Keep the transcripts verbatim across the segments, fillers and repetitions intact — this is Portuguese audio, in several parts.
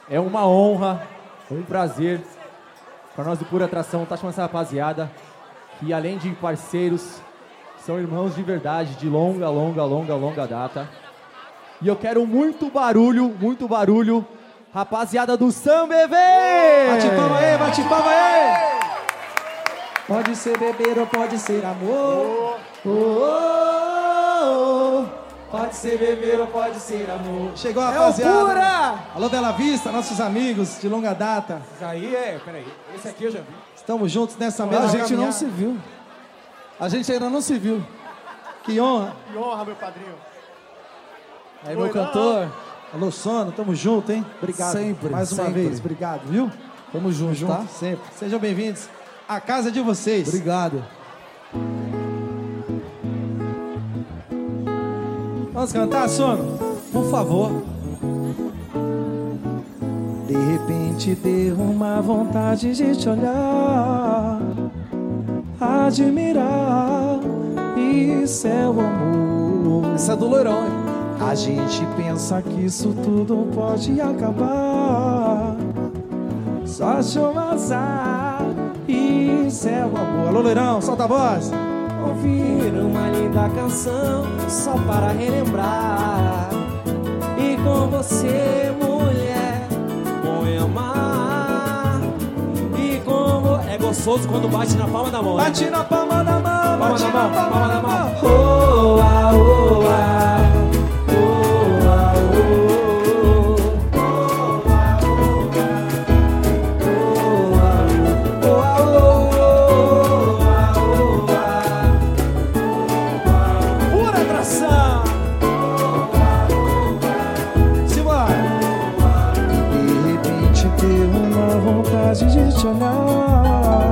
É uma honra, um prazer para nós do Pura Atração estar chamando essa rapaziada que, além de parceiros, são irmãos de verdade, de longa, longa, longa, longa data. E eu quero muito barulho, muito barulho, rapaziada do Samba E V! Bate palma aí, bate palma aí! Pode ser beber ou pode ser amor. Oh, oh, oh. Pode ser beber ou pode ser amor. Chegou a rapaziada. É o Pura! Alô, Bela Vista, nossos amigos de longa data. Isso aí é, peraí, esse aqui eu já vi. Estamos juntos nessa mesa. A gente caminhada. não se viu. A gente ainda não se viu. Que honra. Que honra, meu padrinho. Aí, meu cantor. Alô, Sono, tamo junto, hein? Obrigado. Sempre, Mais uma sempre. vez, obrigado, viu? Tamo junto, junto, tá? sempre. Sejam bem-vindos à casa de vocês. Obrigado. Vamos cantar, Sono? Por favor. De repente deu uma vontade de te olhar, admirar, isso é o amor. Essa é do Loirão, hein? A gente pensa que isso tudo pode acabar, sorte ou azar, isso é o amor. Alô, Loirão, solta a voz. Ouvir uma linda canção só para relembrar. E com você, mulher, bom é amar. E como é gostoso quando bate na palma da mão. Bate na palma da mão, palma bate da na mão, palma, palma da da mão. mão. Oh, ah, oh, ah. Oh, ah, oh, oh. De te olhar,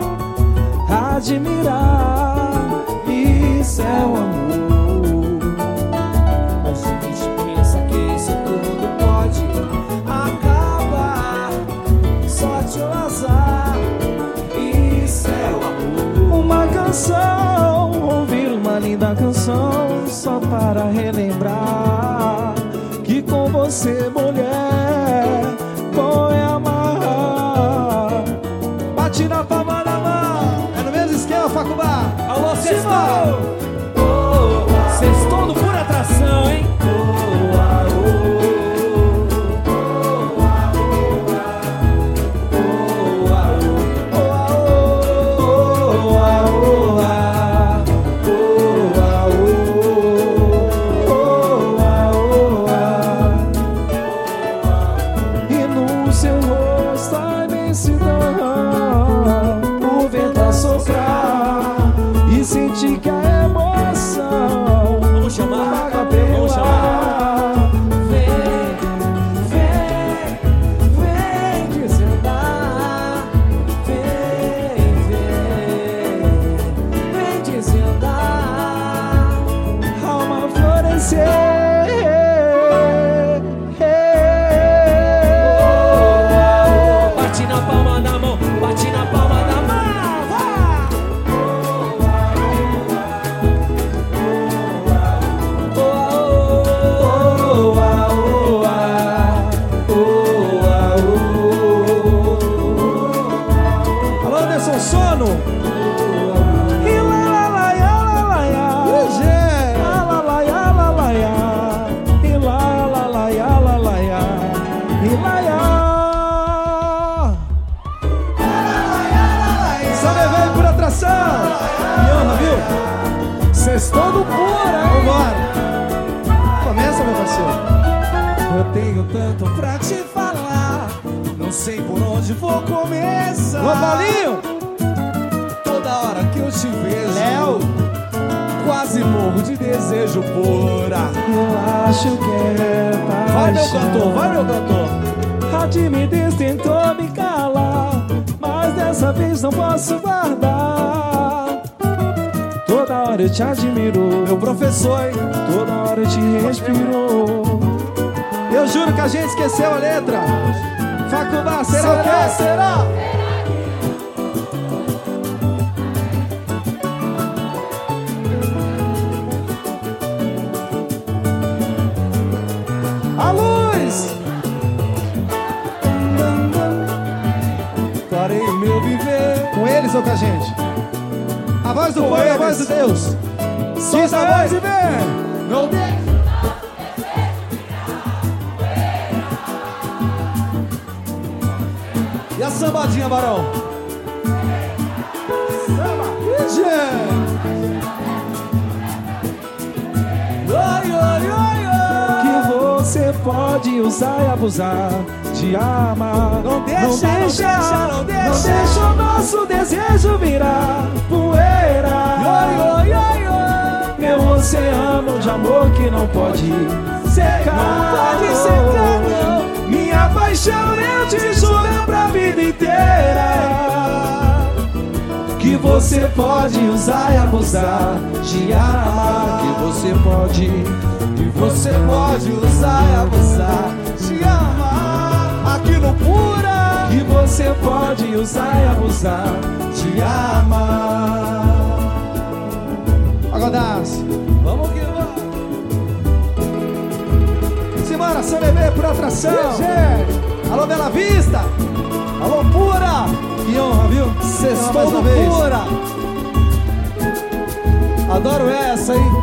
admirar, isso é o amor. A gente pensa que isso tudo pode acabar, sorte ou azar, isso é o amor. Uma canção, ouvir uma linda canção só para relembrar que com você, mulher, bom é amar. Bate na palma da mão. É no mesmo esquema, Facubá. Alô, Sextou! Oh, Sextou do Pura Atração, hein? Oh, ah, oh, oh, ah, oh, ah, oh, ah, oh, e no seu rosto a imensidão, o vento a soprar e sentir que a emoção vamos chamar, vamos chamar. Vem, vem, vem desandar, vem, vem, vem desandar, alma florescer. Bate na palma da mão, bate na palma da mão. Alô, Anderson Sono. E lá, lá, lá, lá, lá, lá. Lá, lá, lá, lá, lá, lá. E lá, lá, lá, lá, lá, lá. E lá, lá. Samba veio por atração. Que honra, viu? Sextou do Pura, hein? Vambora. Começa, meu parceiro. Eu tenho tanto pra te falar, não sei por onde vou começar. Ô, Paulinho. Toda hora que eu te vejo, Léo. quase morro de desejo pura. Eu acho que é paixão. Vai, meu cantor, vai, meu cantor. A timidez tentou me calar, mas dessa vez não posso guardar. Toda hora eu te admiro, Meu professor, hein? toda hora eu te respiro. Eu juro que a gente esqueceu a letra. Facubá, será, será o quê? Será? A luz! canção com a gente. A voz do povo é a voz de Deus. Diz a voz e vem. Não deixa. E a sambadinha, Barão? Samba. Oi, oi, oi, oi. Que você pode usar e abusar de amar. Não deixa, não deixa, não deixa, não deixa, não deixa o nosso desejo virar poeira. Oi, oi, oi, oi. Meu oceano de amor que não pode secar. Não pode secar, não. Minha paixão eu te juro é pra vida inteira. Que você pode usar e abusar de amar. Que você pode, que você pode usar e abusar de amar. Aqui no Pura. Que você pode usar e abusar de amar. Agodas, vamos que vamos. Simbora, São Bebê, por atração. Alô, Bela Vista. Alô, Pura. Que honra, viu? Sextou no Pura. Adoro essa, hein?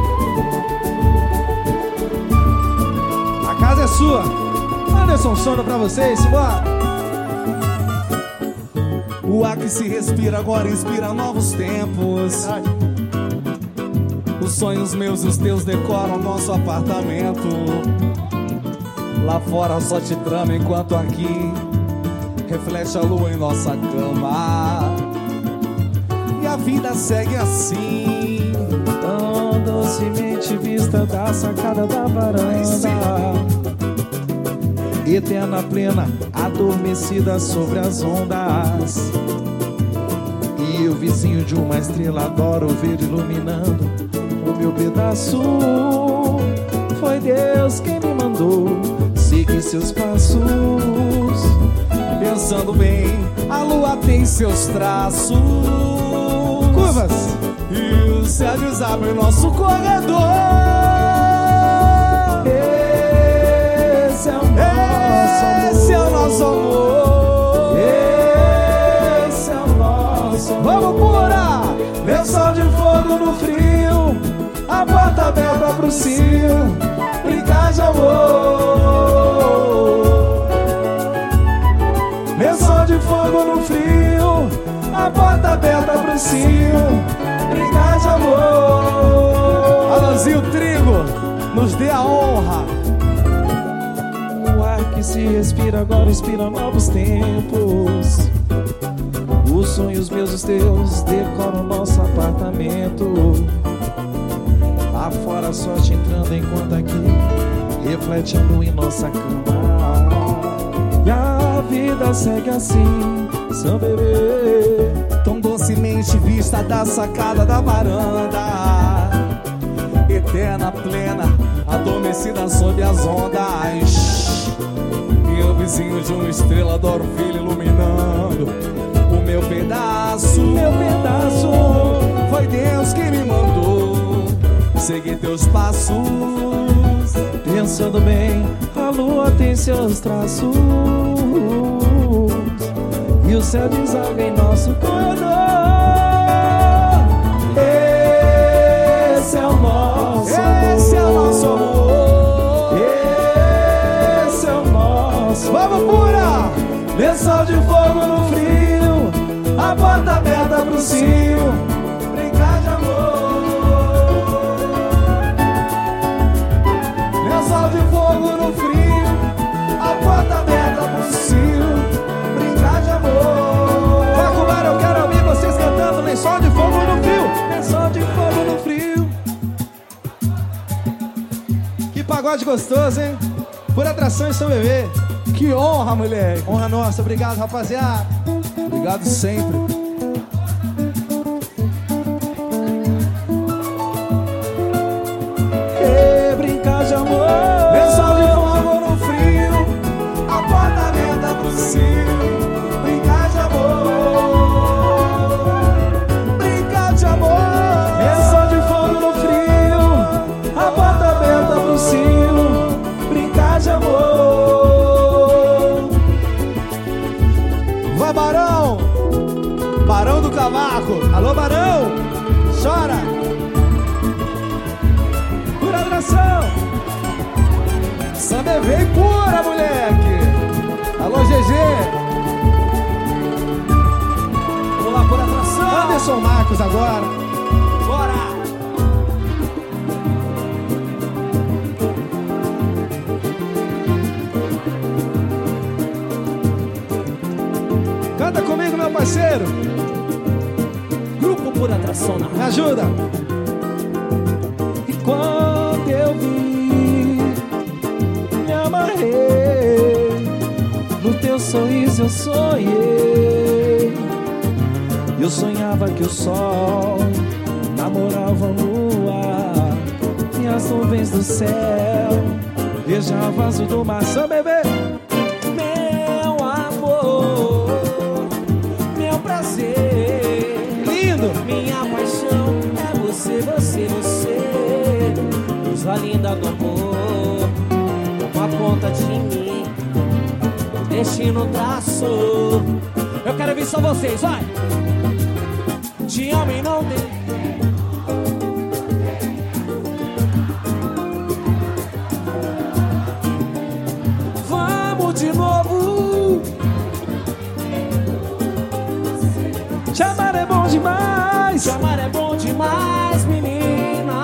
A casa é sua. Anderson Sono pra vocês, simbora. O ar que se respira agora inspira novos tempos. Os sonhos meus e os teus decoram nosso apartamento. Lá fora só te trama enquanto aqui reflete a lua em nossa cama. E a vida segue assim, tão docemente vista da sacada da varanda. Eterna plena, adormecida sobre as ondas. E o vizinho de uma estrela adoro ver iluminando o meu pedaço. Foi Deus quem me mandou seguir seus passos. Pensando bem, a lua tem seus traços. Curvas. E o céu desabre o nosso corredor. Esse é o nosso amor. Esse é o nosso amor. Esse é o nosso amor. Vamos, Pura! Lençol de fogo no frio, a porta aberta pro cio, brincar de amor. Lençol de fogo no frio, a porta aberta pro cio, brincar de amor. Alanzinho Trigo, nos dê a honra. O ar que se respira agora inspira novos tempos. Os sonhos meus e os teus decoram nosso apartamento. Lá fora a sorte entrando enquanto aqui reflete a lua em nossa cama. E a vida segue assim, São Bebê, tão docemente vista da sacada da varanda. Eterna, plena, adormecida sob as ondas. E o vizinho de uma estrela adoro o filho iluminando o meu pedaço. Meu pedaço. Foi Deus quem me mandou seguir teus passos. Pensando bem, a lua tem seus traços. E o céu desalga em nosso corredor. Esse é o nosso amor. Esse é o nosso amor. Esse é o nosso. Vamos, Pura! Lençol de fogo no frio, a porta aberta pro cio, brincar de amor. Lençol de fogo no frio, a porta aberta pro cio, brincar de amor. Facular, eu quero ouvir vocês cantando lençol de fogo no frio, lençol de fogo no frio. Que pagode gostoso, hein? Por atração em São Bebê. Que honra, moleque. Honra nossa, obrigado, rapaziada. Obrigado sempre. E brincar de amor. Lençol de fogo no frio, a porta aberta pro cio, brincar de amor. Brincar de amor. Lençol de fogo no frio, a porta aberta pro cio, brincar de amor. Vai, Barão! Barão do Cavaco. Alô, Barão. Chora. Pura atração. Samba vem pura, moleque. Alô, G G. Vamos lá, pura atração. Anderson Marcos agora. Bora. Canta comigo, meu parceiro. Grupo Pura Atração na Me ajuda. E quando eu vi, me amarrei. No teu sorriso eu sonhei. Eu sonhava que o sol namorava a lua e as nuvens do céu beijavam azul do mar. Só bebê. Meu amor, meu prazer, Lindo. minha paixão é você, você, você. Coisa linda do amor, uma ponta de mim, o destino traçou. Eu quero ver só vocês, vai! Te amo e não tem. Vamos de novo. Te amar é bom demais. Te amar é bom demais, menina.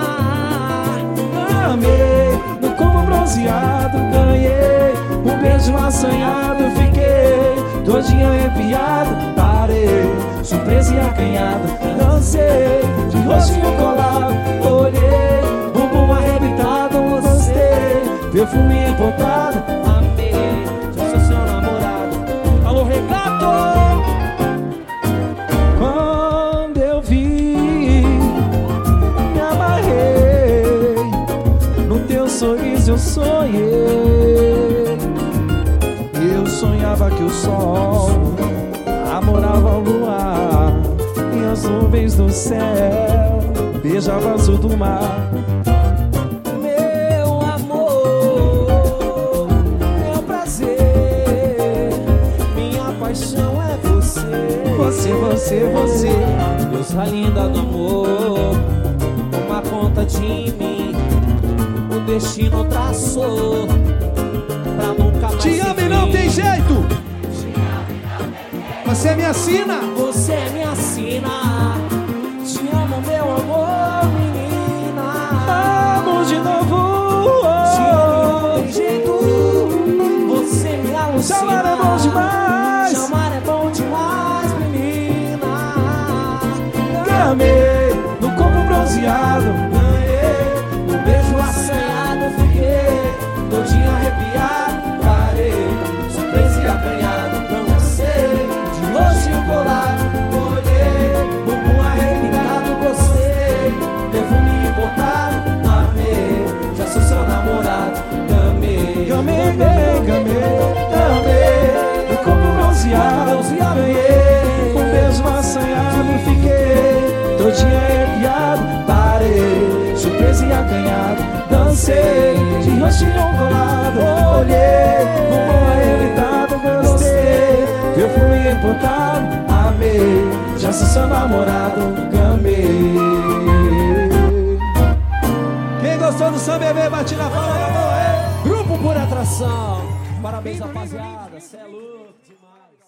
Amei no combo bronzeado, ganhei um beijo assanhado, fiquei todinho arrepiado, parei, surpresa e acanhado, dancei de rostinho colado, olhei, bumbum arrebitado, gostei, perfume importado, Amei, já sou seu namorado. Alô, Regato! quando eu vi, me amarrei, no teu sorriso eu sonhei. Eu sonhava que o sol namorava a lua e as nuvens do céu beijavam azul do mar. Meu amor, meu prazer, minha paixão é você. Você, você, você. Deusa linda do amor, toma conta de mim. O destino traçou pra nunca mais Te se amo e não vir. tem jeito. Você me assina. Você me assina. Te amo, meu amor, menina. Vamos de novo. Te amo, não tem jeito. Você me alucina. Chamar é bom demais. Chamar é bom demais, menina. Amei no combo bronzeado, Ganhei um beijo assanhado, fiquei todinho arrepiado, parei, surpresa e acanhado, não sei, de roxinho colado, olhei, bumbum arrebitado, gostei, perfume importado, amei, já sou seu namorado, gamei, gamei, gamei, gamei, gamei no combo bronzeado, ganhei um beijo assanhado, fiquei todinho arrepiado, parei, surpresa e acanhado, dancei de rostinho colado, olhei, bumbum arrebitado, gostei, perfume importado, amei, já sou seu namorado, gamei. Quem gostou do samba bebê, bate na palma da mão, ei! Grupo Pura Atração, parabéns rapaziada, cê é louco demais.